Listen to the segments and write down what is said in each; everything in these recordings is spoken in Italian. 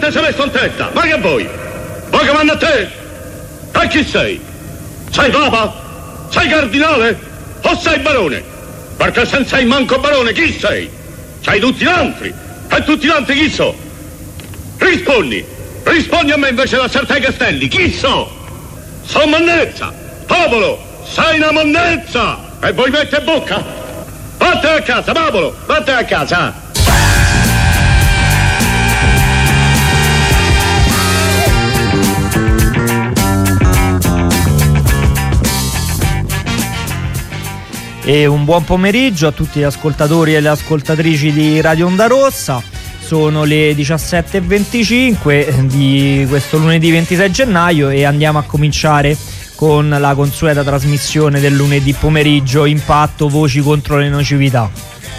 te sei messo in testa? Ma che vuoi? Vuoi che vanno a te? E chi sei? Sei papa? Sei cardinale? O sei barone? Perché se non sei manco barone, chi sei? Sei tutti gli altri. E tutti gli altri chi so? Rispondi a me invece da certi castelli. Chi so? Sono monnezza. Popolo, sei una monnezza. E voi mette bocca? Vattene a casa, popolo, vattene a casa. E un buon pomeriggio a tutti gli ascoltatori e le ascoltatrici di Radio Onda Rossa. Sono le 17:25 di questo lunedì 26 gennaio e andiamo a cominciare con la consueta trasmissione del lunedì pomeriggio, Impatto, voci contro le nocività.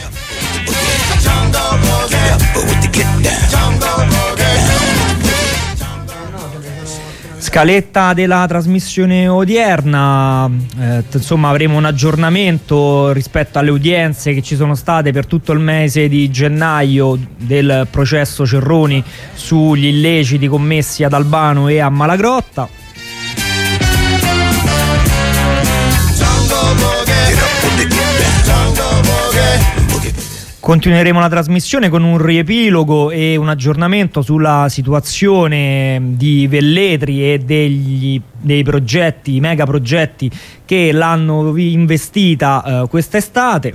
Scaletta della trasmissione odierna, insomma avremo un aggiornamento rispetto alle udienze che ci sono state per tutto il mese di gennaio del processo Cerroni sugli illeciti commessi ad Albano e a Malagrotta. Continueremo la trasmissione con un riepilogo e un aggiornamento sulla situazione di Velletri e dei progetti, i mega progetti che l'hanno investita quest'estate.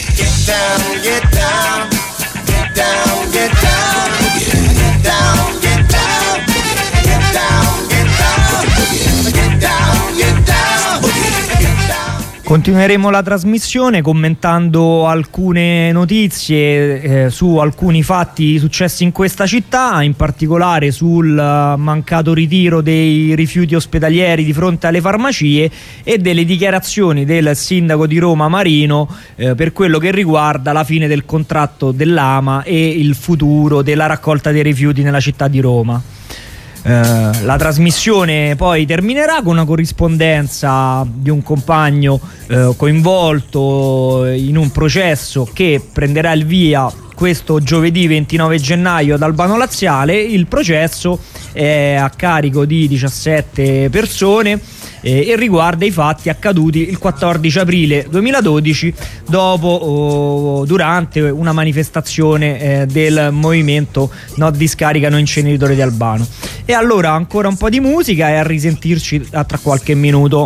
Continueremo la trasmissione commentando alcune notizie su alcuni fatti successi in questa città, in particolare sul mancato ritiro dei rifiuti ospedalieri di fronte alle farmacie e delle dichiarazioni del sindaco di Roma Marino per quello che riguarda la fine del contratto dell'AMA e il futuro della raccolta dei rifiuti nella città di Roma. La trasmissione poi terminerà con una corrispondenza di un compagno coinvolto in un processo che prenderà il via questo giovedì 29 gennaio ad Albano Laziale. Il processo è a carico di 17 persone e riguarda i fatti accaduti il 14 aprile 2012 durante una manifestazione del movimento No Discarica No Inceneritore di Albano. E allora ancora un po' di musica e a risentirci tra qualche minuto.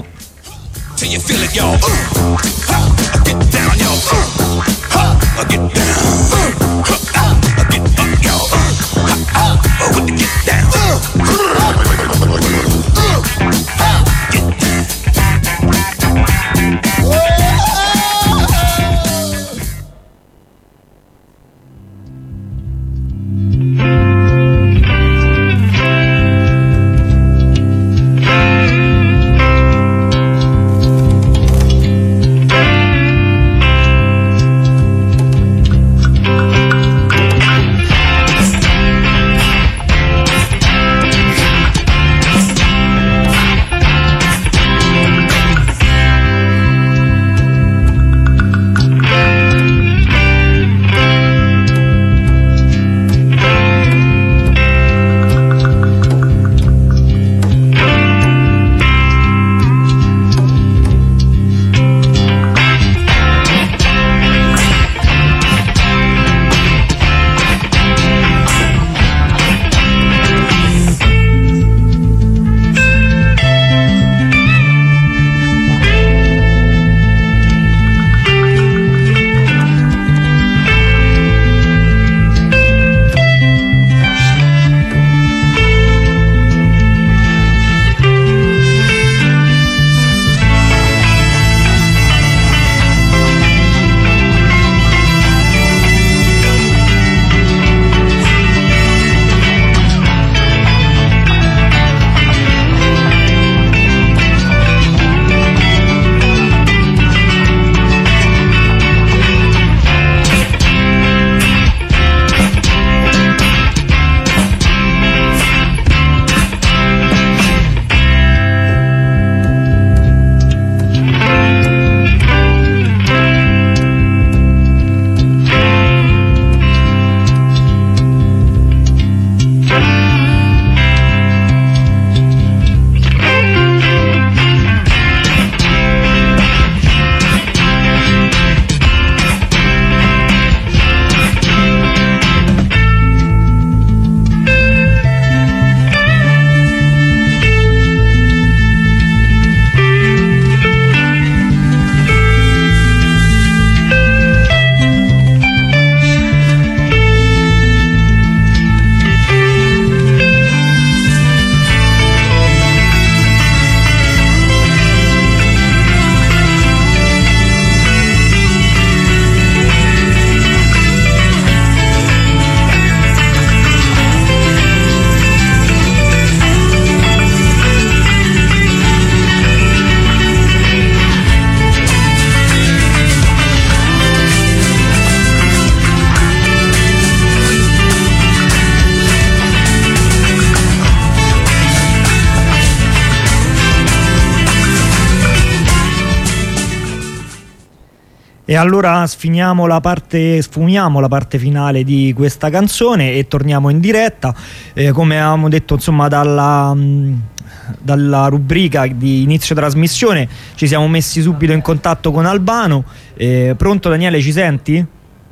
E allora sfumiamo la parte finale di questa canzone e torniamo in diretta. Come avevamo detto, insomma, dalla rubrica di inizio trasmissione ci siamo messi subito in contatto con Albano. Pronto Daniele, ci senti?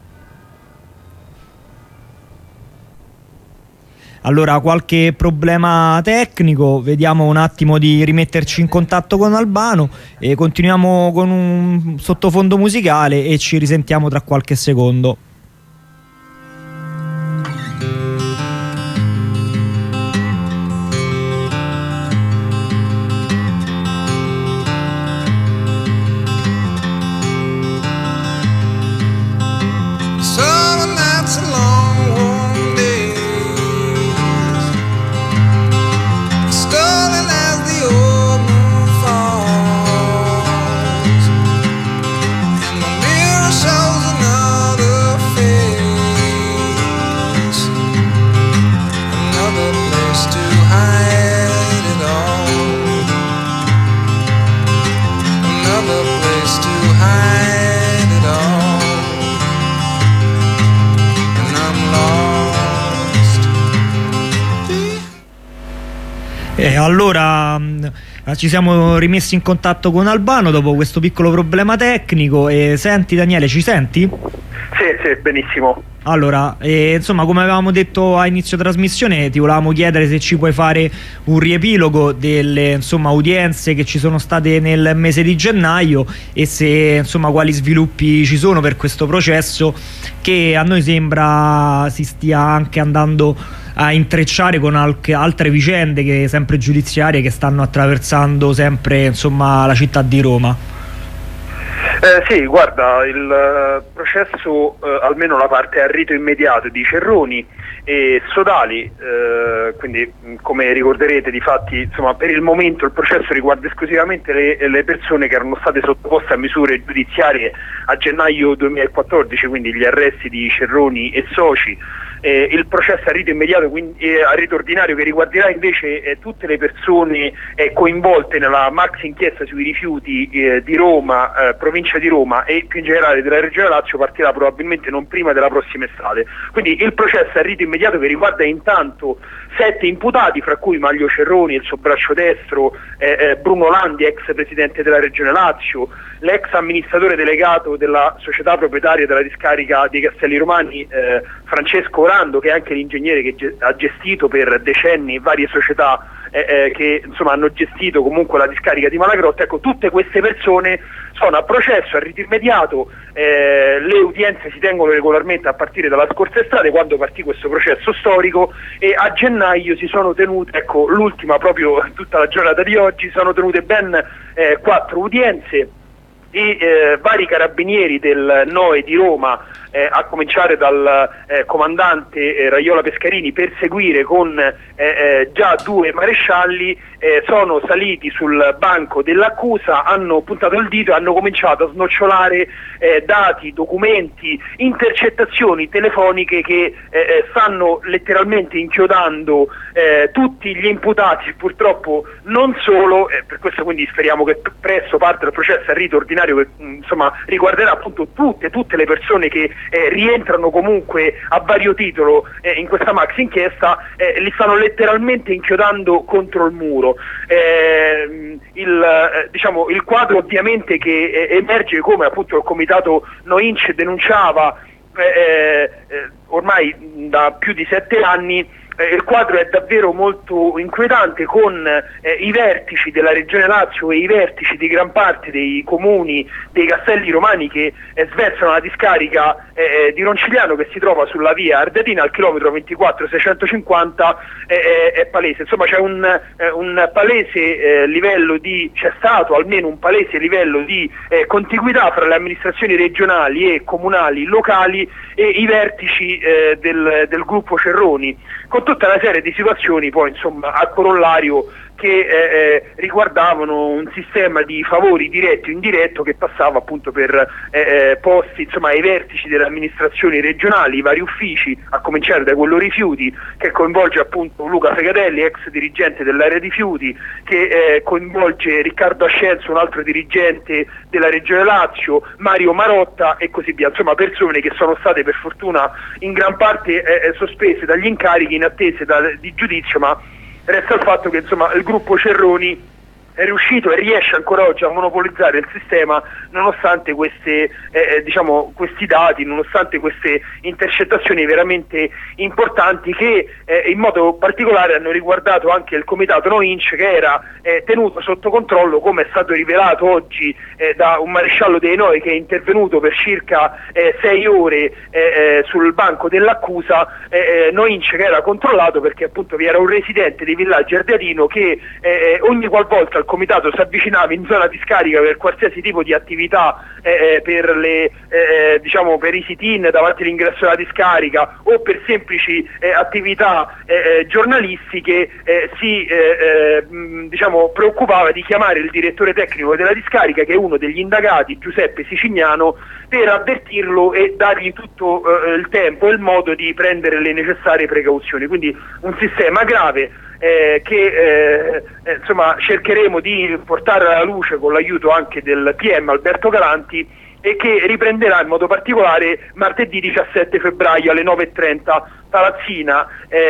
Allora, qualche problema tecnico, vediamo un attimo di rimetterci in contatto con Albano e continuiamo con un sottofondo musicale e ci risentiamo tra qualche secondo. Allora ci siamo rimessi in contatto con Albano dopo questo piccolo problema tecnico. E senti Daniele, ci senti? Sì, benissimo. Allora, insomma, come avevamo detto a inizio trasmissione, ti volevamo chiedere se ci puoi fare un riepilogo delle, insomma, udienze che ci sono state nel mese di gennaio e se, insomma, quali sviluppi ci sono per questo processo che a noi sembra si stia anche andando a intrecciare con altre vicende che, sempre giudiziarie, che stanno attraversando sempre, insomma, la città di Roma. Sì, guarda, il processo, almeno la parte a rito immediato di Cerroni e Sodali, quindi come ricorderete, difatti, insomma, per il momento il processo riguarda esclusivamente le persone che erano state sottoposte a misure giudiziarie a gennaio 2014, quindi gli arresti di Cerroni e soci. Il processo a rito immediato, quindi a rito ordinario, che riguarderà invece tutte le persone coinvolte nella maxi inchiesta sui rifiuti di Roma, provincia di Roma e più in generale della regione Lazio, partirà probabilmente non prima della prossima estate. Quindi il processo a rito immediato che riguarda intanto 7 imputati, fra cui Maglio Cerroni e il suo braccio destro, Bruno Landi, ex presidente della regione Lazio, l'ex amministratore delegato della società proprietaria della discarica dei Castelli Romani, Francesco Orando, che è anche l'ingegnere che ha gestito per decenni varie società che, insomma, hanno gestito comunque la discarica di Malagrotta. Ecco, tutte queste persone sono a processo a rito immediato. Le udienze si tengono regolarmente a partire dalla scorsa estate, quando partì questo processo storico, e a gennaio si sono tenute, ecco, l'ultima proprio tutta la giornata di oggi, sono tenute ben 4 udienze. I vari carabinieri del NOE di Roma, a cominciare dal comandante Raiola Pescarini, per seguire con già 2 marescialli, sono saliti sul banco dell'accusa, hanno puntato il dito e hanno cominciato a snocciolare dati, documenti, intercettazioni telefoniche che stanno letteralmente inchiodando tutti gli imputati, purtroppo non solo. Per questo quindi speriamo che presto parte il processo a rito ordinario che, insomma, riguarderà appunto tutte le persone che rientrano comunque a vario titolo in questa maxi inchiesta. Li stanno letteralmente inchiodando contro il muro. Il quadro ovviamente che emerge, come appunto il comitato Noinc denunciava ormai da più di 7 anni, il quadro è davvero molto inquietante, con i vertici della regione Lazio e i vertici di gran parte dei comuni dei Castelli Romani che sversano la discarica di Roncigliano, che si trova sulla via Ardeatina al chilometro 24,650. È palese, insomma, c'è un palese livello di, c'è stato almeno un palese livello di contiguità fra le amministrazioni regionali e comunali locali e i vertici del gruppo Cerroni, con tutta una serie di situazioni poi, insomma, a corollario che riguardavano un sistema di favori diretto e indiretto che passava appunto per posti, insomma, ai vertici delle amministrazioni regionali, i vari uffici, a cominciare da quello rifiuti, che coinvolge appunto Luca Fegatelli, ex dirigente dell'area rifiuti, che coinvolge Riccardo Ascenso, un altro dirigente della Regione Lazio, Mario Marotta e così via, insomma persone che sono state per fortuna in gran parte sospese dagli incarichi in attesa di giudizio, ma resta il fatto che insomma il gruppo Cerroni è riuscito e riesce ancora oggi a monopolizzare il sistema nonostante questi dati, nonostante queste intercettazioni veramente importanti che in modo particolare hanno riguardato anche il comitato No-Inch, che era tenuto sotto controllo, come è stato rivelato oggi da un maresciallo dei Noi che è intervenuto per circa 6 ore sul banco dell'accusa. No-Inch che era controllato perché appunto vi era un residente di Villaggio Ardeatino che ogni qualvolta il comitato si avvicinava in zona di scarica per qualsiasi tipo di attività, per i sit-in davanti all'ingresso della discarica o per semplici attività giornalistiche, si preoccupava di chiamare il direttore tecnico della discarica, che è uno degli indagati, Giuseppe Sicignano, per avvertirlo e dargli tutto il tempo e il modo di prendere le necessarie precauzioni. Quindi un sistema grave che cercheremo di portare alla luce con l'aiuto anche del PM Alberto Galanti, e che riprenderà in modo particolare martedì 17 febbraio alle 9:30 palazzina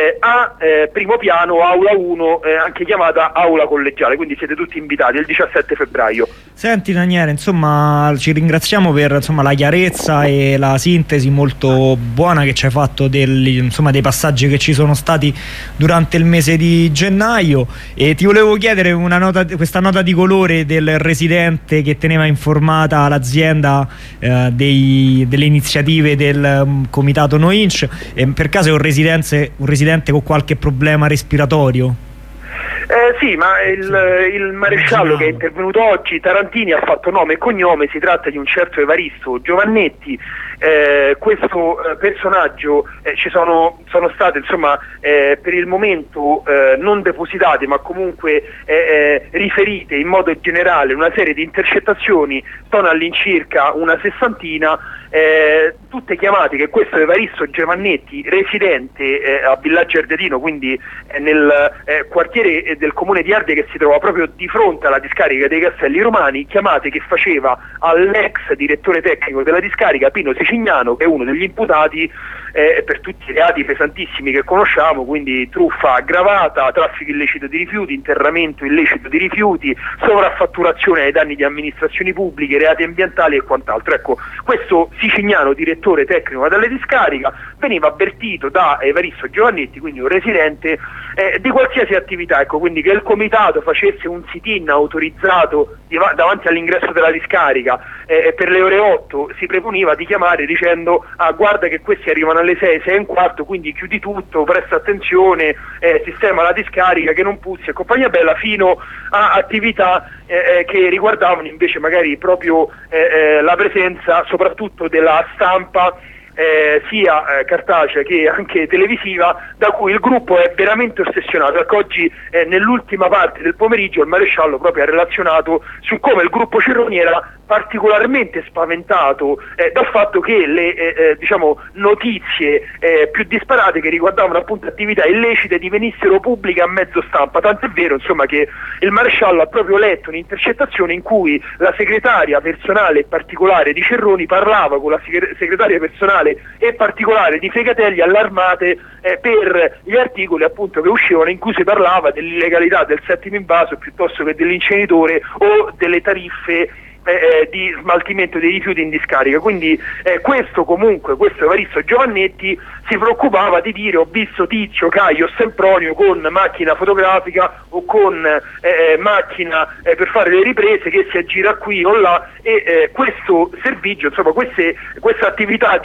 primo piano, aula 1, anche chiamata aula collegiale, quindi siete tutti invitati il 17 febbraio. Senti Daniele, insomma ci ringraziamo per la chiarezza e la sintesi molto buona che ci hai fatto dei passaggi che ci sono stati durante il mese di gennaio, e ti volevo chiedere questa nota di colore del residente che teneva informata l'azienda delle iniziative del comitato No-Inch, per caso è un residente con qualche problema respiratorio? Sì, ma il maresciallo che è intervenuto oggi, Tarantini, ha fatto nome e cognome, si tratta di un certo Evaristo Giovannetti. Questo personaggio sono state per il momento non depositate, ma comunque riferite in modo generale una serie di intercettazioni, sono all'incirca una sessantina, tutte chiamate che questo Evaristo Giovannetti, residente a Villaggio Ardeatino, quindi nel quartiere del comune di Ardea, che si trova proprio di fronte alla discarica dei Castelli Romani, chiamate che faceva all'ex direttore tecnico della discarica Pino Sicignano, che è uno degli imputati per tutti i reati pesantissimi che conosciamo, quindi truffa aggravata, traffico illecito di rifiuti, interramento illecito di rifiuti, sovraffatturazione ai danni di amministrazioni pubbliche, reati ambientali e quant'altro. Ecco, questo Sicignano, direttore tecnico della discarica, veniva avvertito da Evaristo Giovannetti, quindi un residente, di qualsiasi attività, ecco, quindi che il comitato facesse un sit-in autorizzato davanti all'ingresso della discarica per le ore 8, si preponiva di chiamare dicendo: guarda che questi arrivano alle 6, 6:15, quindi chiudi tutto, presta attenzione, sistema la discarica che non puzzi e compagnia bella, fino a attività che riguardavano invece magari proprio la presenza soprattutto della stampa, sia cartacea che anche televisiva, da cui il gruppo è veramente ossessionato. Ecco, oggi nell'ultima parte del pomeriggio il maresciallo proprio ha relazionato su come il gruppo Cerroni era particolarmente spaventato dal fatto che le notizie più disparate che riguardavano appunto attività illecite divenissero pubbliche a mezzo stampa, tant'è vero che il maresciallo ha proprio letto un'intercettazione in cui la segretaria personale particolare di Cerroni parlava con la segretaria personale e particolare di Fegatelli, allarmate per gli articoli appunto che uscivano in cui si parlava dell'illegalità del settimo invaso piuttosto che dell'inceneritore o delle tariffe di smaltimento dei rifiuti in discarica. Quindi questo Evaristo Giovannetti si preoccupava di dire: ho visto Tizio, Caio, Sempronio con macchina fotografica o con macchina per fare le riprese che si aggira qui o là, e questo servizio, questa attività di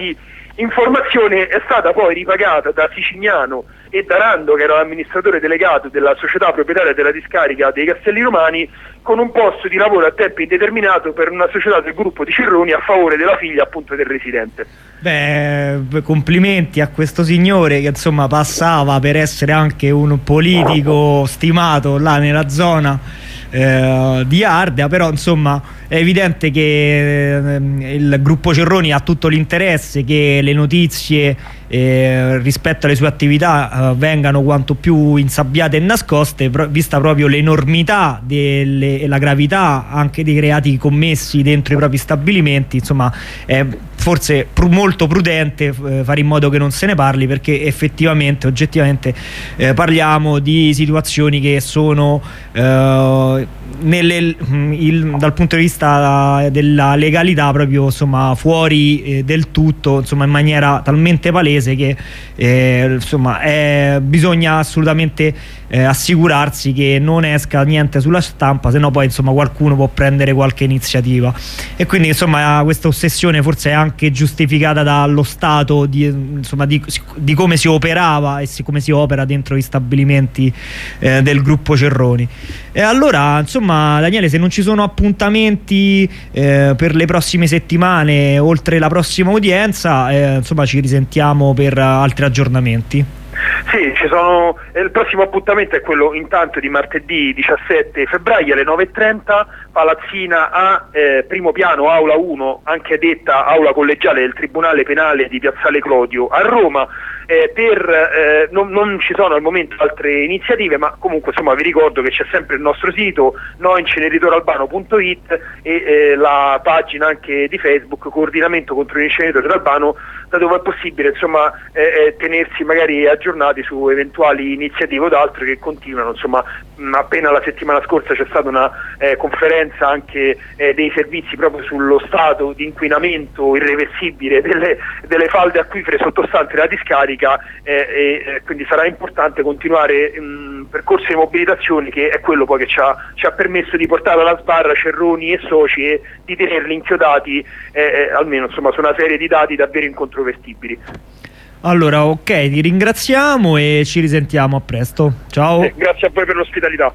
Informazione è stata poi ripagata da Sicignano e da Rando, che era l'amministratore delegato della società proprietaria della discarica dei Castelli Romani, con un posto di lavoro a tempo indeterminato per una società del gruppo di Cerroni a favore della figlia appunto del residente. Beh, complimenti a questo signore che insomma passava per essere anche un politico stimato là nella zona di Ardea, però insomma è evidente che il gruppo Cerroni ha tutto l'interesse che le notizie rispetto alle sue attività vengano quanto più insabbiate e nascoste, vista proprio l'enormità e la gravità anche dei reati commessi dentro i propri stabilimenti. Insomma è forse molto prudente fare in modo che non se ne parli, perché effettivamente, oggettivamente parliamo di situazioni che sono dal punto di vista della legalità proprio insomma fuori del tutto, insomma in maniera talmente palese che insomma bisogna assolutamente assicurarsi che non esca niente sulla stampa, se no poi insomma qualcuno può prendere qualche iniziativa, e quindi insomma questa ossessione forse è anche giustificata dallo stato di come si operava e come si opera dentro gli stabilimenti del gruppo Cerroni. E allora insomma Daniele, se non ci sono appuntamenti per le prossime settimane oltre la prossima udienza, insomma ci risentiamo per altri aggiornamenti. Sì, il prossimo appuntamento è quello intanto di martedì 17 febbraio alle 9:30, Palazzina A, primo piano, aula 1, anche detta aula collegiale del Tribunale Penale di Piazzale Clodio a Roma. Non ci sono al momento altre iniziative, ma comunque insomma vi ricordo che c'è sempre il nostro sito noinceneritoralbano.it e la pagina anche di Facebook Coordinamento contro l'inceneritore d'Albano, da dove è possibile insomma tenersi magari aggiornati su eventuali iniziative o altre che continuano. Insomma, appena la settimana scorsa c'è stata una conferenza anche dei servizi proprio sullo stato di inquinamento irreversibile delle falde acquifere sottostanti la discarica, e quindi sarà importante continuare percorso di mobilitazione, che è quello poi che ci ha permesso di portare alla sbarra Cerroni e soci e di tenerli inchiodati almeno insomma su una serie di dati davvero incontrovertibili. Allora, ok, ti ringraziamo e ci risentiamo a presto. Ciao. Grazie a voi per l'ospitalità.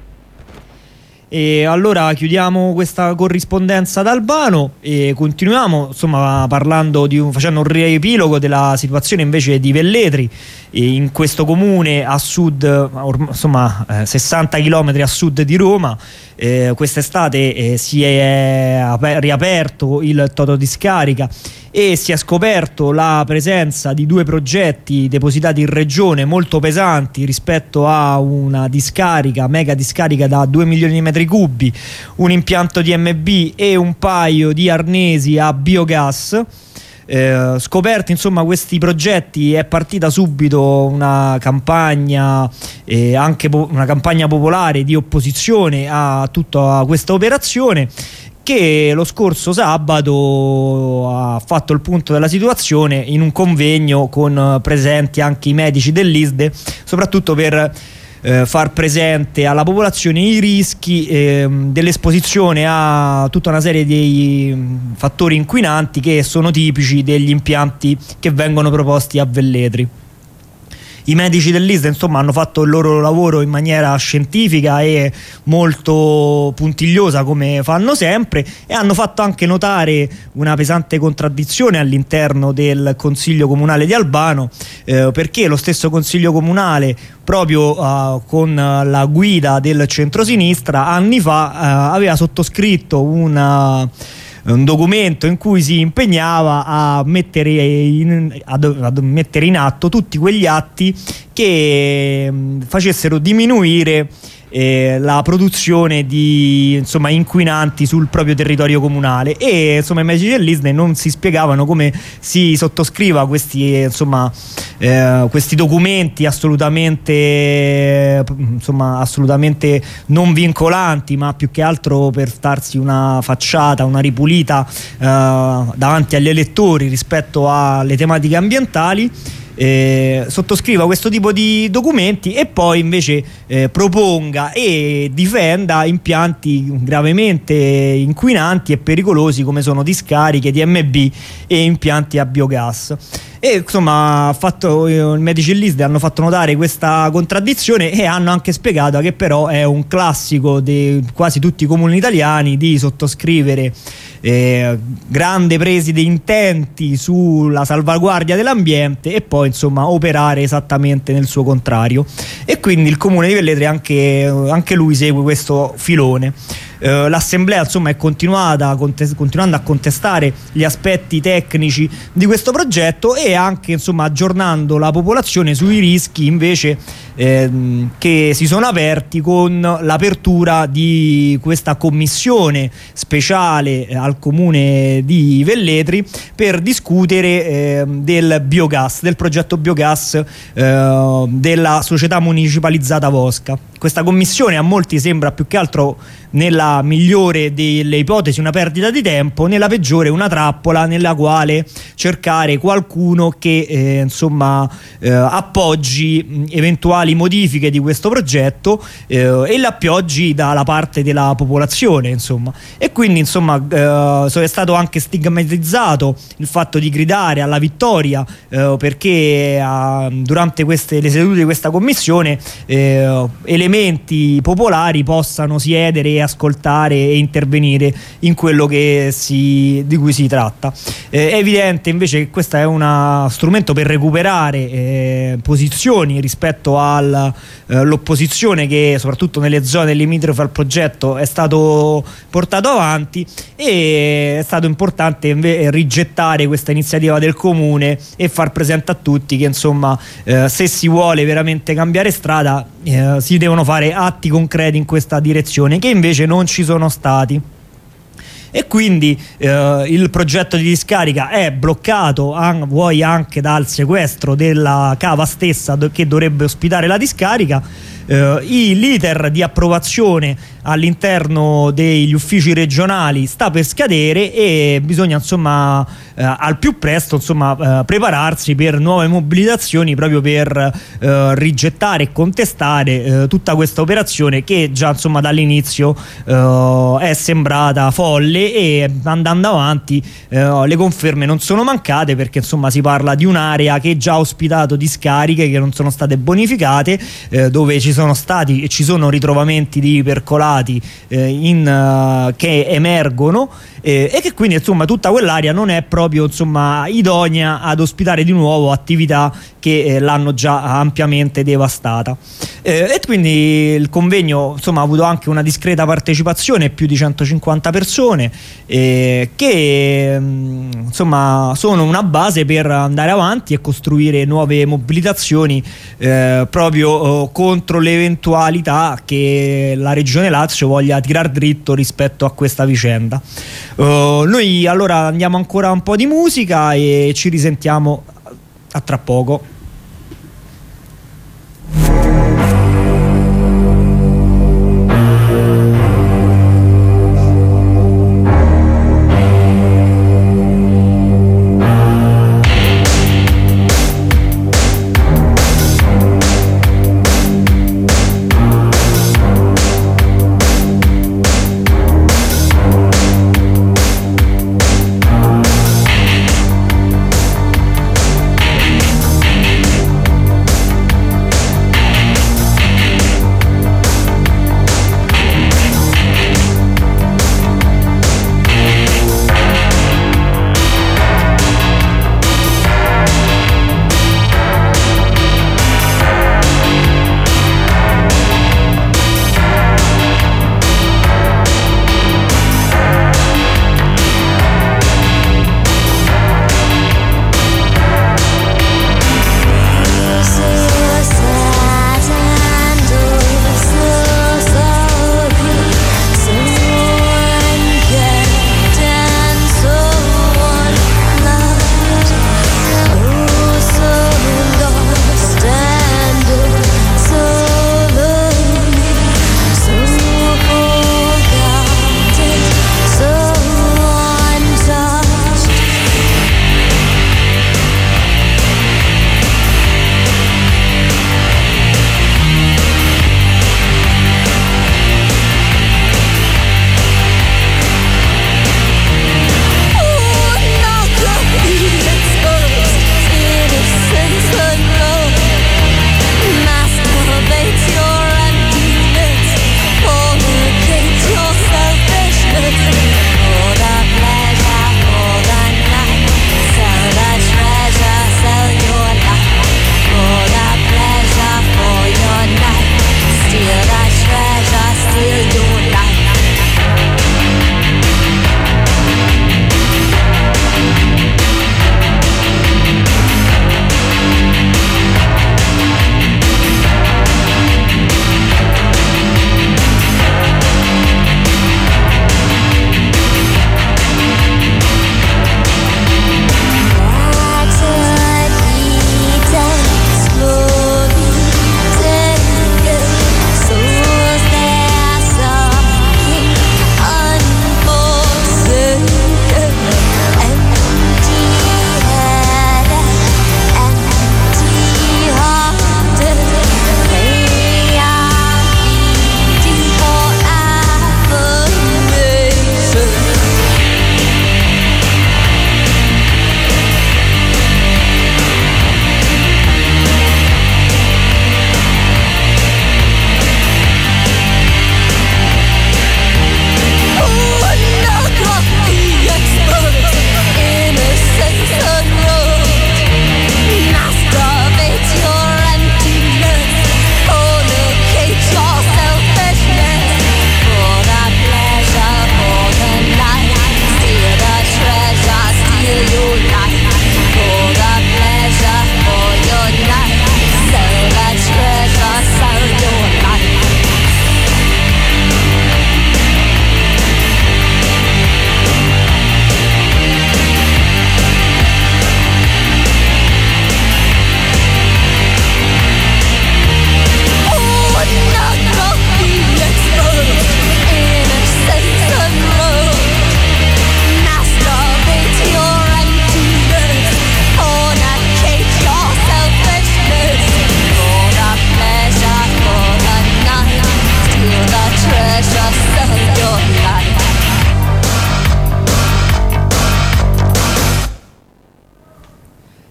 E allora chiudiamo questa corrispondenza da Albano e continuiamo insomma facendo un riepilogo della situazione invece di Velletri, in questo comune a sud, insomma 60 km a sud di Roma. Quest'estate si è riaperto il totodiscarica e si è scoperto la presenza di due progetti depositati in regione molto pesanti rispetto a una discarica, mega discarica da 2 milioni di metri cubi, un impianto DMB e un paio di arnesi a biogas. Scoperti insomma questi progetti, è partita subito una campagna, anche una campagna popolare di opposizione a tutta questa operazione, che lo scorso sabato ha fatto il punto della situazione in un convegno con presenti anche i medici dell'ISDE, soprattutto per far presente alla popolazione i rischi dell'esposizione a tutta una serie di fattori inquinanti che sono tipici degli impianti che vengono proposti a Velletri. I medici dell'ISDE insomma hanno fatto il loro lavoro in maniera scientifica e molto puntigliosa, come fanno sempre, e hanno fatto anche notare una pesante contraddizione all'interno del Consiglio Comunale di Albano, perché lo stesso Consiglio Comunale, proprio con la guida del centrosinistra, anni fa aveva sottoscritto un documento in cui si impegnava a mettere in atto tutti quegli atti che facessero diminuire la produzione di insomma inquinanti sul proprio territorio comunale, e insomma i medici dell'ISDE non si spiegavano come si sottoscriva questi documenti assolutamente non vincolanti, ma più che altro per darsi una facciata, una ripulita davanti agli elettori rispetto alle tematiche ambientali. sottoscriva questo tipo di documenti e poi invece proponga e difenda impianti gravemente inquinanti e pericolosi come sono discariche, TMB e impianti a biogas. E insomma il Medici List hanno fatto notare questa contraddizione e hanno anche spiegato che però è un classico di quasi tutti i comuni italiani di sottoscrivere grandi presi di intenti sulla salvaguardia dell'ambiente e poi insomma operare esattamente nel suo contrario, e quindi il comune di Velletri anche lui segue questo filone. L'assemblea insomma è continuando a contestare gli aspetti tecnici di questo progetto e anche insomma aggiornando la popolazione sui rischi invece che si sono aperti con l'apertura di questa commissione speciale al comune di Velletri per discutere del biogas, del progetto biogas della società municipalizzata Vosca. Questa commissione a molti sembra più che altro, nella migliore delle ipotesi, una perdita di tempo, nella peggiore una trappola nella quale cercare qualcuno che appoggi eventuali modifiche di questo progetto e l'appoggi dalla parte della popolazione, insomma. E quindi insomma è stato anche stigmatizzato il fatto di gridare alla vittoria perché durante le sedute di questa commissione elementi popolari possano siedere e ascoltare e intervenire in quello di cui si tratta. È evidente invece che questo è uno strumento per recuperare posizioni rispetto all'opposizione che soprattutto nelle zone limitrofe al progetto è stato portato avanti, e è stato importante rigettare questa iniziativa del comune e far presente a tutti che insomma se si vuole veramente cambiare strada si devono fare atti concreti in questa direzione, che invece non ci sono stati. E quindi il progetto di discarica è bloccato vuoi anche dal sequestro della cava stessa che dovrebbe ospitare la discarica. L'iter di approvazione all'interno degli uffici regionali sta per scadere e bisogna insomma al più presto prepararsi per nuove mobilitazioni proprio per rigettare e contestare tutta questa operazione che già insomma dall'inizio è sembrata folle, e andando avanti le conferme non sono mancate, perché insomma si parla di un'area che già ha ospitato discariche che non sono state bonificate, dove ci sono stati e ci sono ritrovamenti di percolati che emergono e che quindi insomma tutta quell'area non è proprio insomma idonea ad ospitare di nuovo attività che l'hanno già ampiamente devastata, e quindi il convegno insomma ha avuto anche una discreta partecipazione, più di 150 persone che insomma sono una base per andare avanti e costruire nuove mobilitazioni proprio contro l'eventualità che la Regione Lazio voglia tirar dritto rispetto a questa vicenda. Noi allora andiamo ancora un po' di musica e ci risentiamo a tra poco.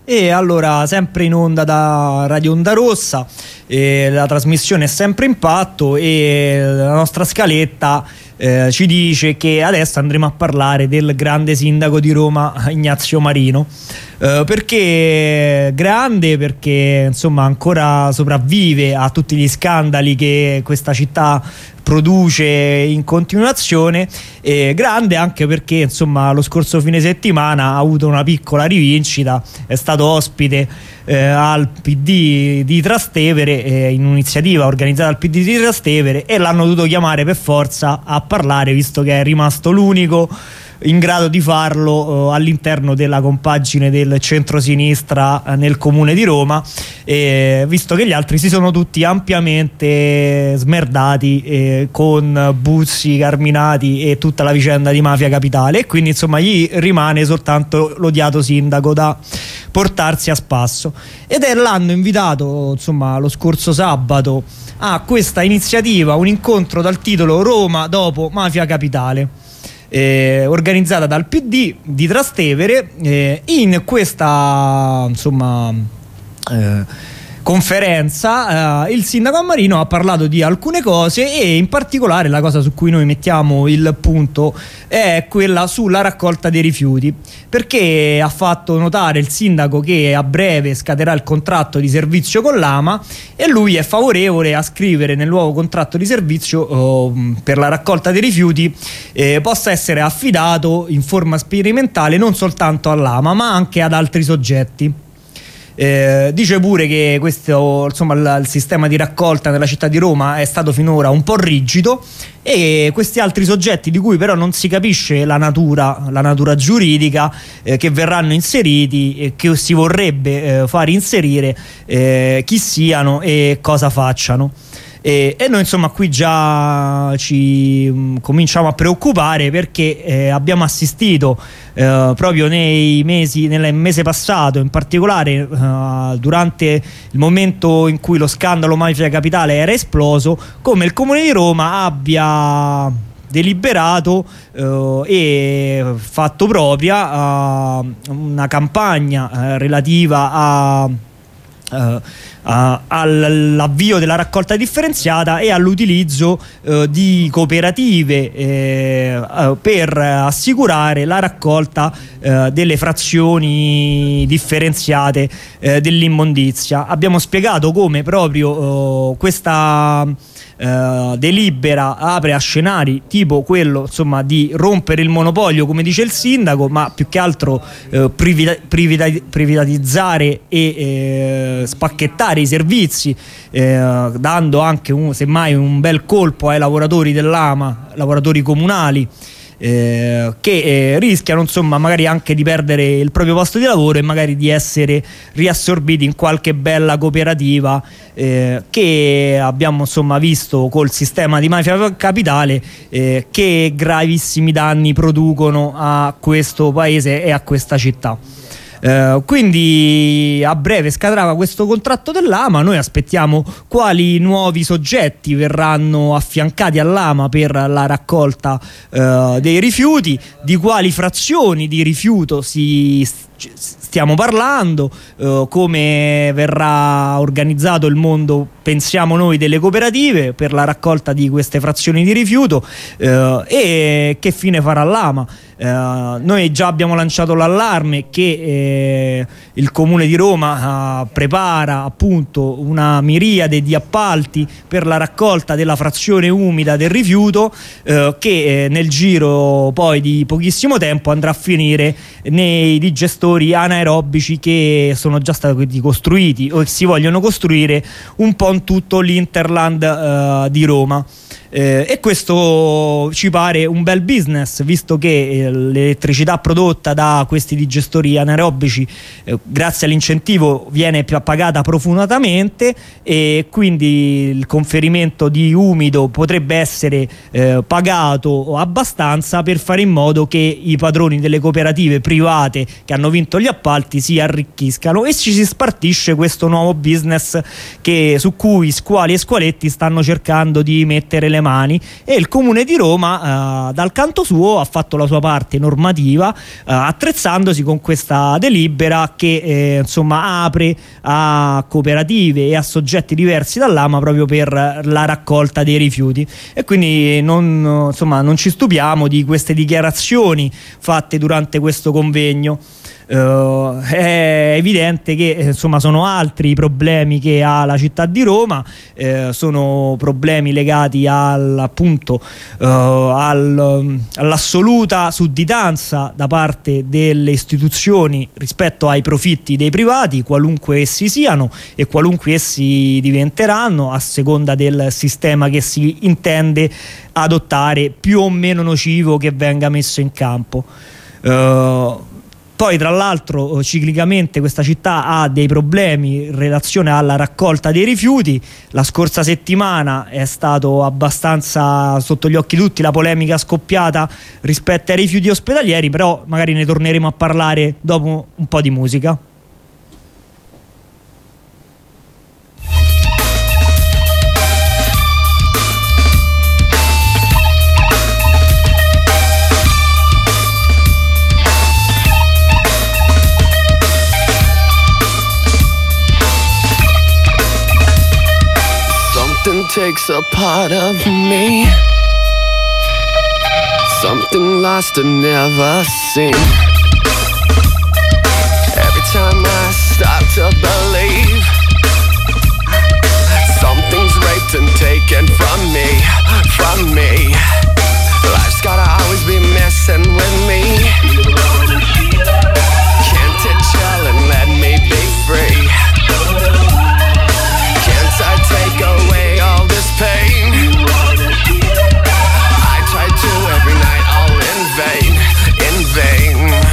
E allora, sempre in onda da Radio Onda Rossa, la trasmissione è sempre Impatto e la nostra scaletta ci dice che adesso andremo a parlare del grande sindaco di Roma, Ignazio Marino. Perché grande? Perché insomma ancora sopravvive a tutti gli scandali che questa città produce in continuazione, grande anche perché insomma lo scorso fine settimana ha avuto una piccola rivincita, è stato ospite al PD di Trastevere, in un'iniziativa organizzata al PD di Trastevere, e l'hanno dovuto chiamare per forza a parlare, visto che è rimasto l'unico in grado di farlo all'interno della compagine del centrosinistra nel comune di Roma, visto che gli altri si sono tutti ampiamente smerdati con Buzzi, Carminati e tutta la vicenda di Mafia Capitale, e quindi insomma gli rimane soltanto l'odiato sindaco da portarsi a spasso, ed l'hanno invitato insomma lo scorso sabato a questa iniziativa, un incontro dal titolo Roma dopo Mafia Capitale, organizzata dal PD di Trastevere. In questa insomma conferenza il sindaco Marino ha parlato di alcune cose, e in particolare la cosa su cui noi mettiamo il punto è quella sulla raccolta dei rifiuti, perché ha fatto notare il sindaco che a breve scaderà il contratto di servizio con l'AMA e lui è favorevole a scrivere nel nuovo contratto di servizio per la raccolta dei rifiuti possa essere affidato in forma sperimentale non soltanto all'AMA ma anche ad altri soggetti. Dice pure che questo, insomma, il sistema di raccolta nella città di Roma è stato finora un po' rigido, e questi altri soggetti, di cui però non si capisce la natura giuridica, che verranno inseriti e che si vorrebbe far inserire, chi siano e cosa facciano. E noi insomma qui già ci cominciamo a preoccupare, perché abbiamo assistito proprio nel mese passato, in particolare durante il momento in cui lo scandalo Mafia Capitale era esploso, come il Comune di Roma abbia deliberato e fatto propria una campagna relativa all'avvio della raccolta differenziata e all'utilizzo di cooperative per assicurare la raccolta delle frazioni differenziate dell'immondizia. Abbiamo spiegato come proprio questa delibera apre a scenari tipo quello insomma di rompere il monopolio, come dice il sindaco, ma più che altro privatizzare e spacchettare i servizi, dando anche semmai un bel colpo ai lavoratori dell'AMA, lavoratori comunali, che rischiano insomma magari anche di perdere il proprio posto di lavoro e magari di essere riassorbiti in qualche bella cooperativa, che abbiamo insomma visto col sistema di Mafia Capitale che gravissimi danni producono a questo paese e a questa città. Quindi a breve scadrà questo contratto dell'AMA. Noi aspettiamo quali nuovi soggetti verranno affiancati all'AMA per la raccolta dei rifiuti, di quali frazioni di rifiuto stiamo parlando, come verrà organizzato il mondo, pensiamo noi, delle cooperative per la raccolta di queste frazioni di rifiuto, e che fine farà l'AMA. Noi già abbiamo lanciato l'allarme che il Comune di Roma prepara appunto una miriade di appalti per la raccolta della frazione umida del rifiuto, che nel giro poi di pochissimo tempo andrà a finire nei digestori anaerobici che sono già stati costruiti o che si vogliono costruire un po' in tutto l'interland di Roma. E questo ci pare un bel business, visto che l'elettricità prodotta da questi digestori anaerobici, grazie all'incentivo, viene pagata profumatamente, e quindi il conferimento di umido potrebbe essere pagato abbastanza per fare in modo che i padroni delle cooperative private che hanno vinto gli appalti si arricchiscano, e ci si spartisce questo nuovo business su cui squali e squaletti stanno cercando di mettere le mani. E il Comune di Roma dal canto suo ha fatto la sua parte normativa, attrezzandosi con questa delibera che insomma apre a cooperative e a soggetti diversi dall'AMA proprio per la raccolta dei rifiuti. E quindi non ci stupiamo di queste dichiarazioni fatte durante questo convegno. È evidente che insomma sono altri i problemi che ha la città di Roma, sono problemi legati all'assoluta sudditanza da parte delle istituzioni rispetto ai profitti dei privati, qualunque essi siano e qualunque essi diventeranno, a seconda del sistema che si intende adottare, più o meno nocivo che venga messo in campo. Poi tra l'altro ciclicamente questa città ha dei problemi in relazione alla raccolta dei rifiuti. La scorsa settimana è stato abbastanza sotto gli occhi tutti la polemica scoppiata rispetto ai rifiuti ospedalieri, però magari ne torneremo a parlare dopo un po' di musica. Takes a part of me, something lost and never seen. Every time I start to believe, something's raped and taken from me, from me. Life's gotta always be messing with me. Can't it chill and let me be free? Can't I take away all this pain? I try to every night, all in vain, in vain.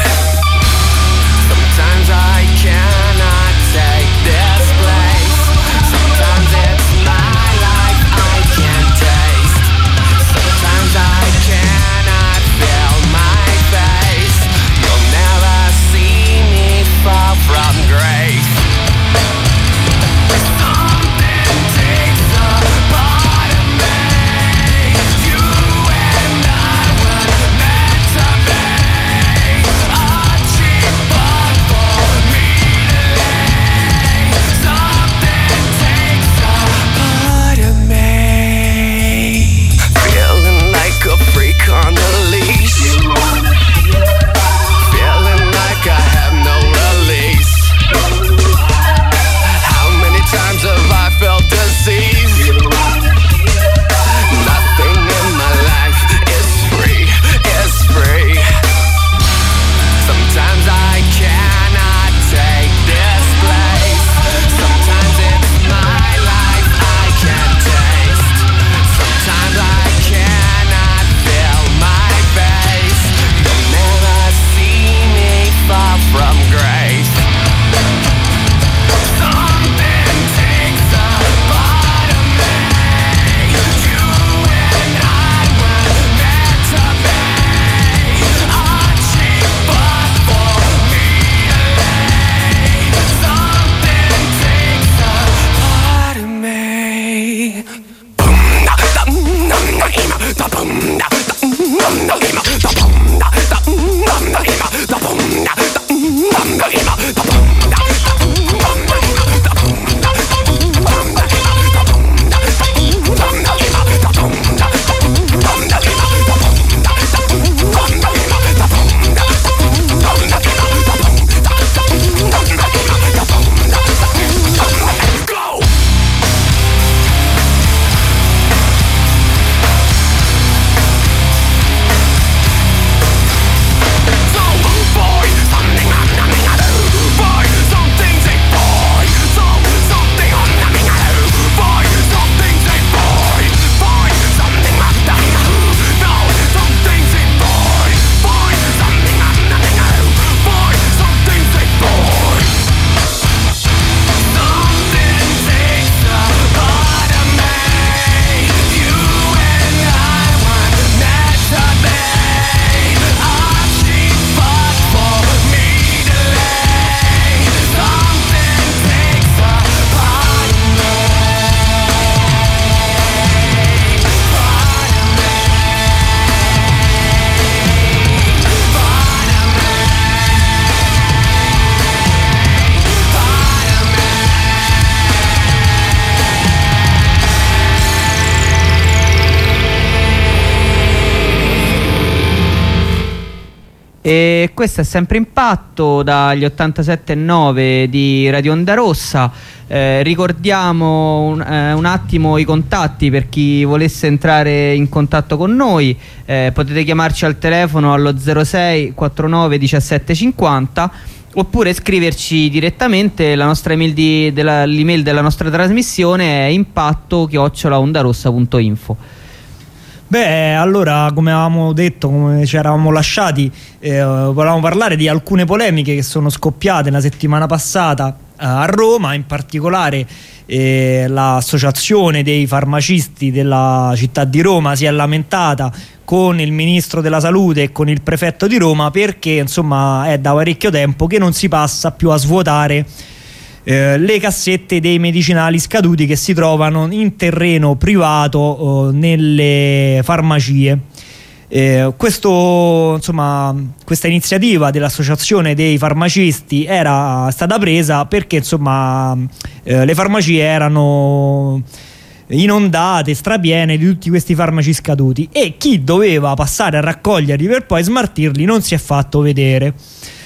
E questo è sempre Impatto dagli 87.9 di Radio Onda Rossa. Ricordiamo un attimo i contatti per chi volesse entrare in contatto con noi. Potete chiamarci al telefono allo 06 49 17 50 oppure scriverci direttamente. La nostra l'email della nostra trasmissione è impatto@ondarossa.info. Beh, allora, come avevamo detto, come ci eravamo lasciati, volevamo parlare di alcune polemiche che sono scoppiate la settimana passata a Roma. In particolare l'associazione dei farmacisti della città di Roma si è lamentata con il ministro della salute e con il prefetto di Roma perché insomma è da parecchio tempo che non si passa più a svuotare le cassette dei medicinali scaduti che si trovano in terreno privato nelle farmacie. Questa iniziativa dell'associazione dei farmacisti era stata presa perché insomma le farmacie erano inondate, strapiene di tutti questi farmaci scaduti e chi doveva passare a raccoglierli per poi smaltirli non si è fatto vedere.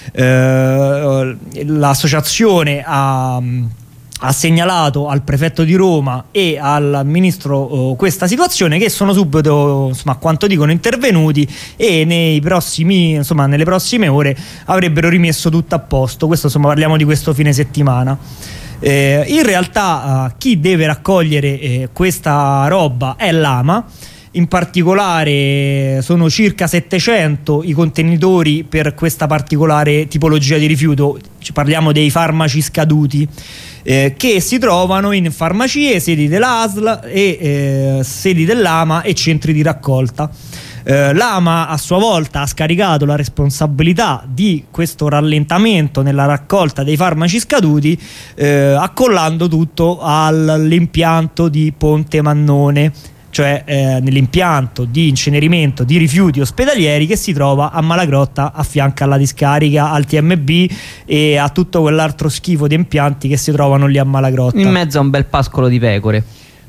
L'associazione ha segnalato al prefetto di Roma e al ministro questa situazione, che sono subito, a quanto dicono, intervenuti e nelle prossime ore avrebbero rimesso tutto a posto. Questo, parliamo di questo fine settimana. In realtà chi deve raccogliere questa roba è l'AMA. In particolare sono circa 700 i contenitori per questa particolare tipologia di rifiuto. Parliamo dei farmaci scaduti che si trovano in farmacie, sedi dell'ASL e sedi dell'AMA e centri di raccolta. L'AMA a sua volta ha scaricato la responsabilità di questo rallentamento nella raccolta dei farmaci scaduti accollando tutto all'impianto di Ponte Mannone, cioè nell'impianto di incenerimento di rifiuti ospedalieri che si trova a Malagrotta, a fianco alla discarica, al TMB e a tutto quell'altro schifo di impianti che si trovano lì a Malagrotta. In mezzo a un bel pascolo di pecore.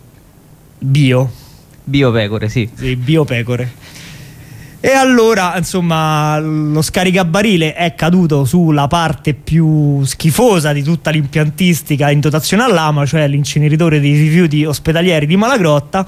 Bio pecore, sì, bio pecore. E allora, lo scaricabarile è caduto sulla parte più schifosa di tutta l'impiantistica in dotazione all'AMA, cioè l'inceneritore dei rifiuti ospedalieri di Malagrotta,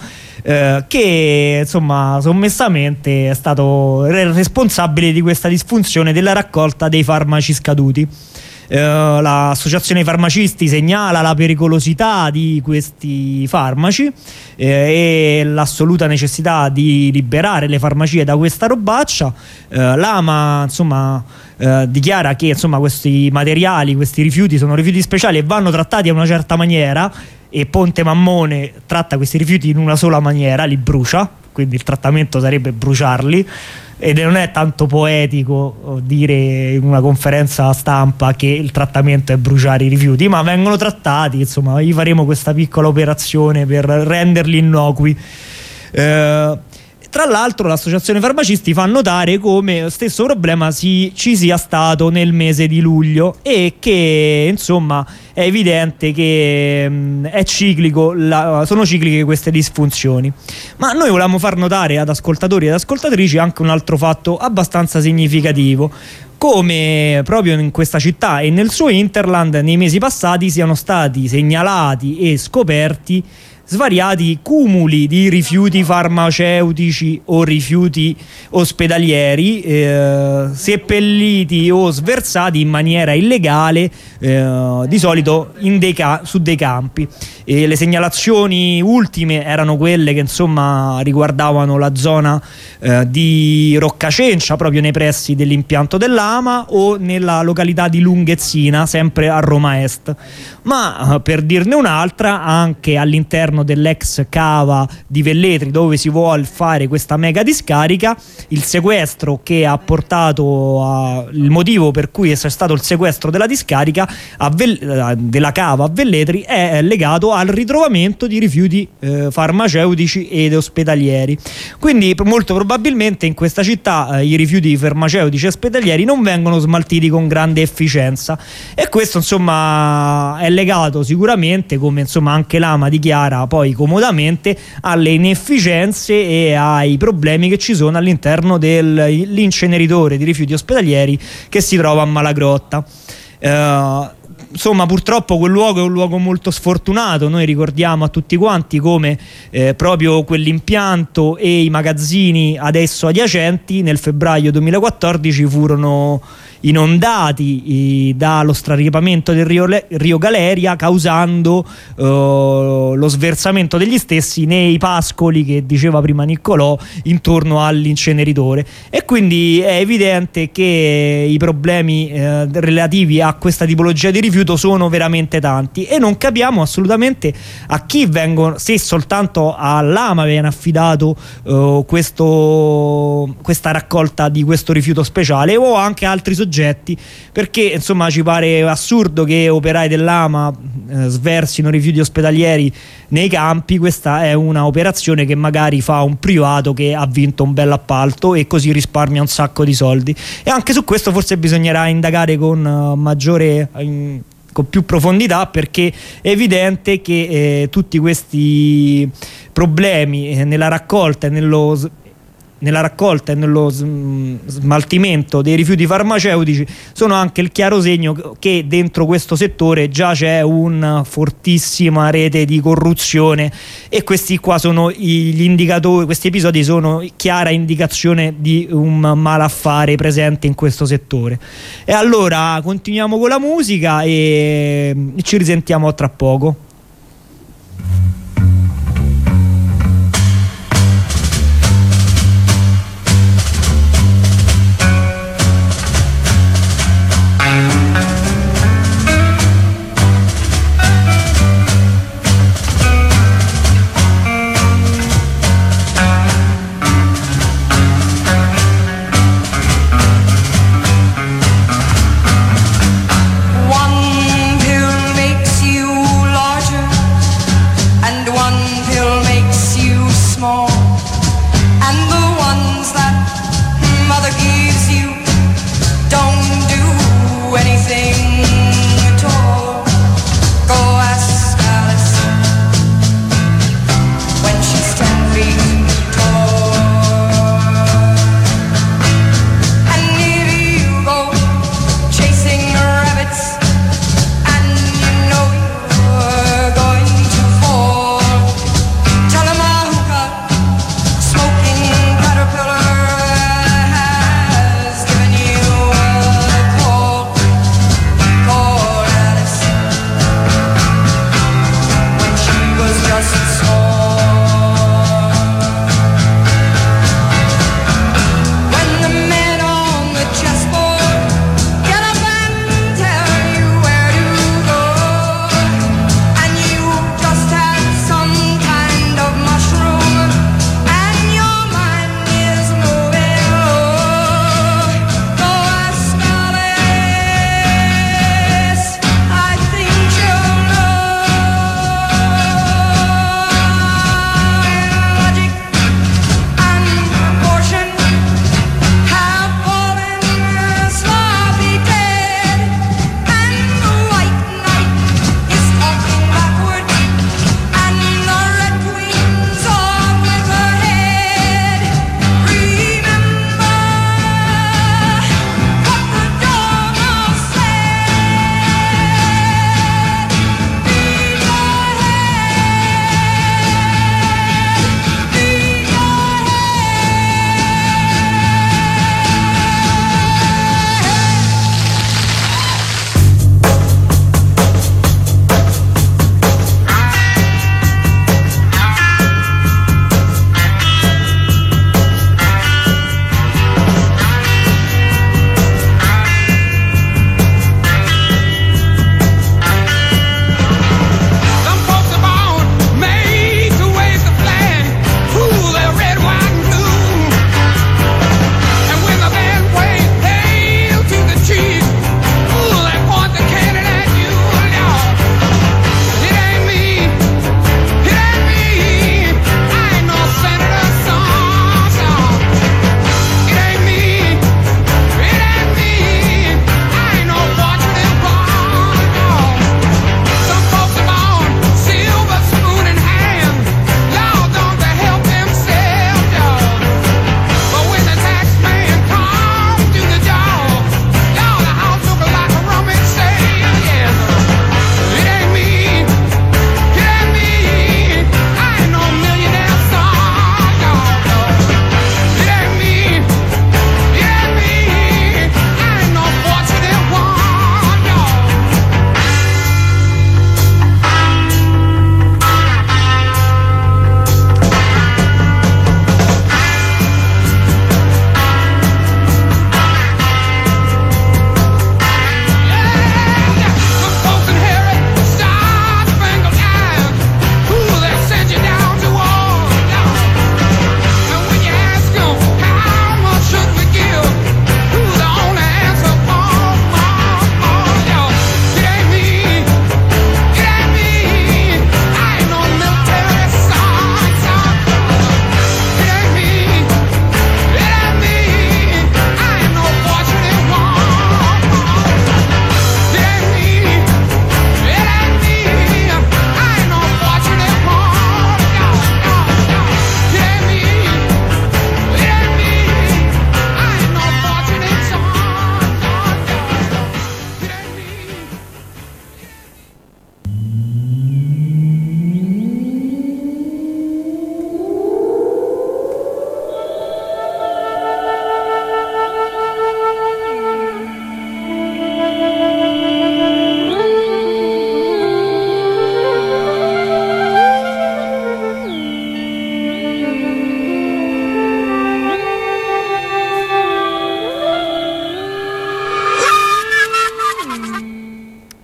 che sommessamente è stato responsabile di questa disfunzione della raccolta dei farmaci scaduti. L'associazione dei farmacisti segnala la pericolosità di questi farmaci e l'assoluta necessità di liberare le farmacie da questa robaccia. L'AMA dichiara che questi materiali, questi rifiuti sono rifiuti speciali e vanno trattati in una certa maniera, e Ponte Mammone tratta questi rifiuti in una sola maniera, li brucia, quindi il trattamento sarebbe bruciarli. Ed non è tanto poetico dire in una conferenza stampa che il trattamento è bruciare i rifiuti, ma vengono trattati, gli faremo questa piccola operazione per renderli innocui. Tra l'altro l'associazione farmacisti fa notare come lo stesso problema ci sia stato nel mese di luglio e che è evidente che è ciclico, sono cicliche queste disfunzioni. Ma noi volevamo far notare ad ascoltatori ed ascoltatrici anche un altro fatto abbastanza significativo, come proprio in questa città e nel suo hinterland nei mesi passati siano stati segnalati e scoperti svariati cumuli di rifiuti farmaceutici o rifiuti ospedalieri seppelliti o sversati in maniera illegale, di solito su dei campi. E le segnalazioni ultime erano quelle che riguardavano la zona di Roccacencia, proprio nei pressi dell'impianto dell'AMA, o nella località di Lunghezzina, sempre a Roma Est. Ma per dirne un'altra, anche all'interno dell'ex cava di Velletri, dove si vuole fare questa mega discarica, il sequestro che ha portato il motivo per cui è stato il sequestro della discarica della cava a Velletri è legato al ritrovamento di rifiuti farmaceutici ed ospedalieri. Quindi molto probabilmente in questa città i rifiuti farmaceutici e ospedalieri non vengono smaltiti con grande efficienza, e questo è legato sicuramente, come anche l'AMA dichiara poi comodamente alle inefficienze e ai problemi che ci sono all'interno dell'inceneritore di rifiuti ospedalieri che si trova a Malagrotta. Insomma, purtroppo quel luogo è un luogo molto sfortunato. Noi ricordiamo a tutti quanti come proprio quell'impianto e i magazzini adesso adiacenti nel febbraio 2014 furono inondati dallo straripamento del Rio Galeria, causando lo sversamento degli stessi nei pascoli che diceva prima Niccolò intorno all'inceneritore. E quindi è evidente che i problemi relativi a questa tipologia di rifiuto sono veramente tanti e non capiamo assolutamente a chi vengono, se soltanto all'AMA viene affidato questa raccolta di questo rifiuto speciale, o anche altri soggetti, perché insomma ci pare assurdo che operai dell'AMA sversino rifiuti ospedalieri nei campi. Questa è una operazione che magari fa un privato che ha vinto un bel appalto e così risparmia un sacco di soldi, e anche su questo forse bisognerà indagare con più profondità, perché è evidente che tutti questi problemi nella raccolta e nello smaltimento dei rifiuti farmaceutici sono anche il chiaro segno che dentro questo settore già c'è una fortissima rete di corruzione, e questi qua sono gli indicatori, questi episodi sono chiara indicazione di un malaffare presente in questo settore. E allora continuiamo con la musica e ci risentiamo tra poco.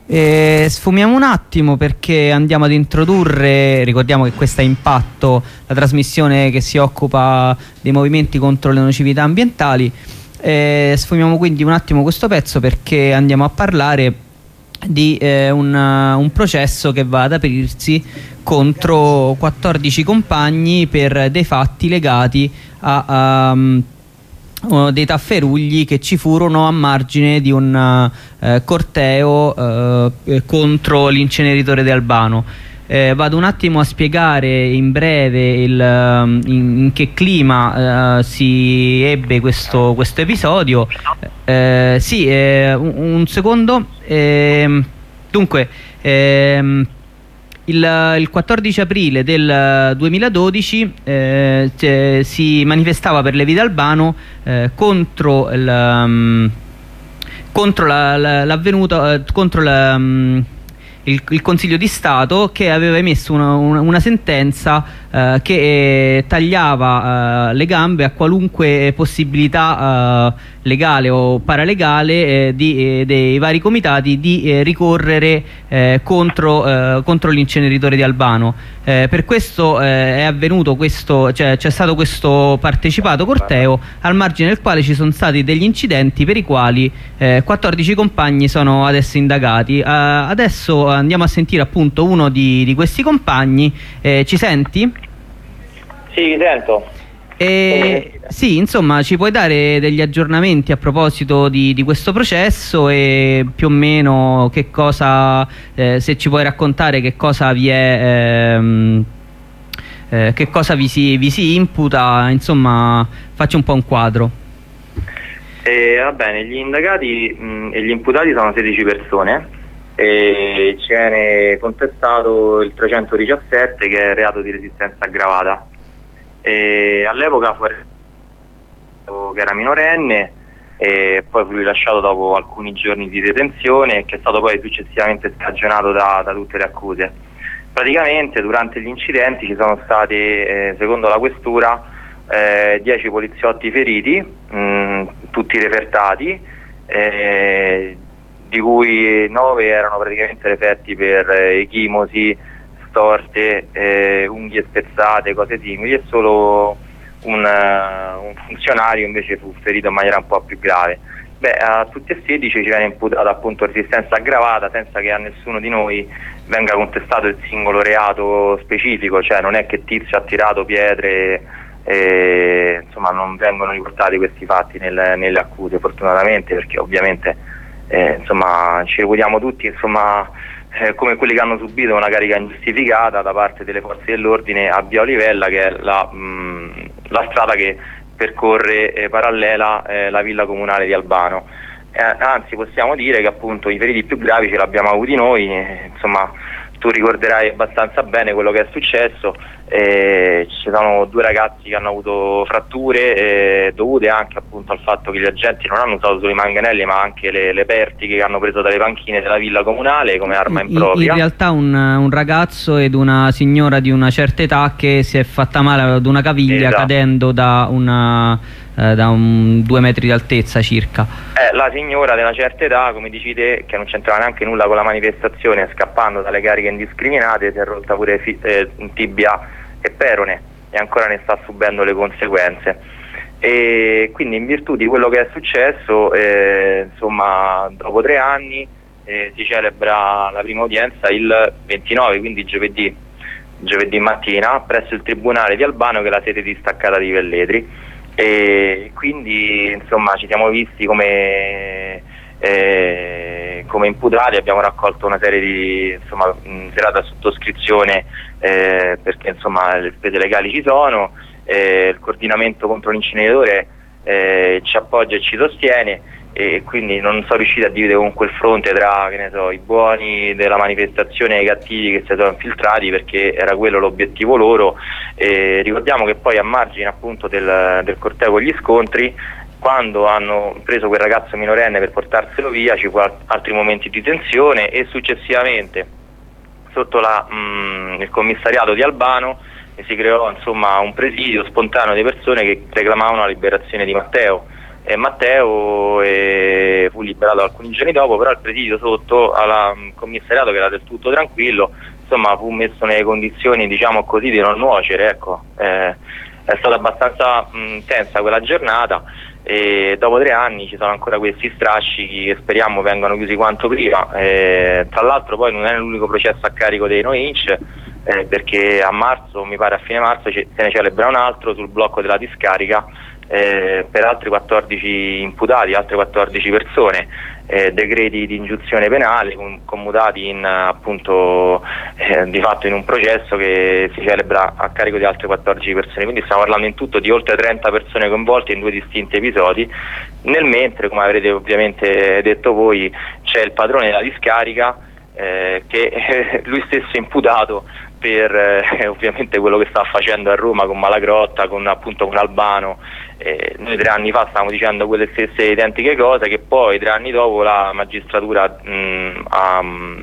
Sfumiamo un attimo perché andiamo ad introdurre, ricordiamo che questa è Impatto, la trasmissione che si occupa dei movimenti contro le nocività ambientali. Sfumiamo quindi un attimo questo pezzo perché andiamo a parlare di un processo che va ad aprirsi contro 14 compagni per dei fatti legati a dei tafferugli che ci furono a margine di un corteo contro l'inceneritore di Albano. Vado un attimo a spiegare in breve in che clima si ebbe questo episodio. Un secondo. Dunque, il 14 aprile del 2012 si manifestava per le vie d'Albano contro il Consiglio di Stato, che aveva emesso una sentenza che tagliava le gambe a qualunque possibilità legale o paralegale dei vari comitati di ricorrere contro l'inceneritore di Albano. Per questo è avvenuto c'è stato questo partecipato corteo, al margine del quale ci sono stati degli incidenti per i quali 14 compagni sono adesso indagati. Adesso andiamo a sentire appunto uno di questi compagni. Ci senti? Sì, vi sento. Sì, insomma, ci puoi dare degli aggiornamenti a proposito di questo processo e più o meno che cosa, se ci puoi raccontare che cosa vi è, che cosa vi si imputa, insomma, facci un po' un quadro. Va bene, gli indagati e gli imputati sono 16 persone e ci viene contestato il 317, che è il reato di resistenza aggravata. All'epoca fu arrestato che era minorenne e poi fu rilasciato dopo alcuni giorni di detenzione, che è stato poi successivamente scagionato da tutte le accuse. Praticamente durante gli incidenti ci sono stati, secondo la questura, 10 poliziotti feriti, tutti refertati, di cui 9 erano praticamente referti per echimosi, storte, unghie spezzate, cose simili, e solo un funzionario invece fu ferito in maniera un po' più grave. A tutti e 16 ci viene imputata appunto resistenza aggravata, senza che a nessuno di noi venga contestato il singolo reato specifico, cioè non è che Tizio ha tirato pietre, insomma non vengono riportati questi fatti nelle accuse, fortunatamente, perché ovviamente insomma ci auguriamo tutti, insomma, come quelli che hanno subito una carica ingiustificata da parte delle forze dell'ordine a Via Olivella, che è la strada che percorre parallela la villa comunale di Albano. Anzi, possiamo dire che appunto i feriti più gravi ce l'abbiamo avuti noi, insomma tu ricorderai abbastanza bene quello che è successo. Ci sono 2 ragazzi che hanno avuto fratture dovute anche appunto al fatto che gli agenti non hanno usato solo i manganelli, ma anche le pertiche che hanno preso dalle panchine della villa comunale come arma impropria. In realtà un ragazzo ed una signora di una certa età che si è fatta male ad una caviglia, esatto, cadendo da 2 metri di altezza circa. La signora di una certa età, come dici te, che non c'entrava neanche nulla con la manifestazione, scappando dalle cariche indiscriminate, si è rotta pure tibia e perone e ancora ne sta subendo le conseguenze. E quindi, in virtù di quello che è successo, insomma, dopo 3 anni si celebra la prima udienza il 29, quindi giovedì mattina, presso il tribunale di Albano, che è la sede distaccata di Velletri. E quindi insomma ci siamo visti come imputati, abbiamo raccolto una serie di serata a sottoscrizione, perché insomma le spese legali ci sono, il coordinamento contro l'inceneritore ci appoggia e ci sostiene, e quindi non sono riusciti a dividere comunque il fronte tra, che ne so, i buoni della manifestazione e i cattivi che si sono infiltrati, perché era quello l'obiettivo loro. Ricordiamo che poi a margine appunto del corteo con gli scontri, quando hanno preso quel ragazzo minorenne per portarselo via, ci fu altri momenti di tensione, e successivamente sotto il commissariato di Albano si creò insomma un presidio spontaneo di persone che reclamavano la liberazione di Matteo. Matteo, e fu liberato alcuni giorni dopo, però il presidio sotto al commissariato, che era del tutto tranquillo, insomma fu messo nelle condizioni, diciamo così, di non nuocere, ecco. È stata abbastanza tensa quella giornata, e dopo 3 anni ci sono ancora questi strascichi che speriamo vengano chiusi quanto prima. Tra l'altro poi non è l'unico processo a carico dei No Inch, perché a marzo, mi pare a fine marzo, se ne celebra un altro sul blocco della discarica, per altri 14 imputati, altre 14 persone, decreti di ingiunzione penale commutati in appunto di fatto in un processo che si celebra a carico di altre 14 persone, quindi stiamo parlando in tutto di oltre 30 persone coinvolte in 2 distinti episodi. Nel mentre, come avrete ovviamente detto voi, c'è il padrone della discarica, che lui stesso imputato per ovviamente quello che sta facendo a Roma con Malagrotta, con Albano. Noi 3 anni fa stavamo dicendo quelle stesse identiche cose, che poi 3 anni dopo la magistratura ha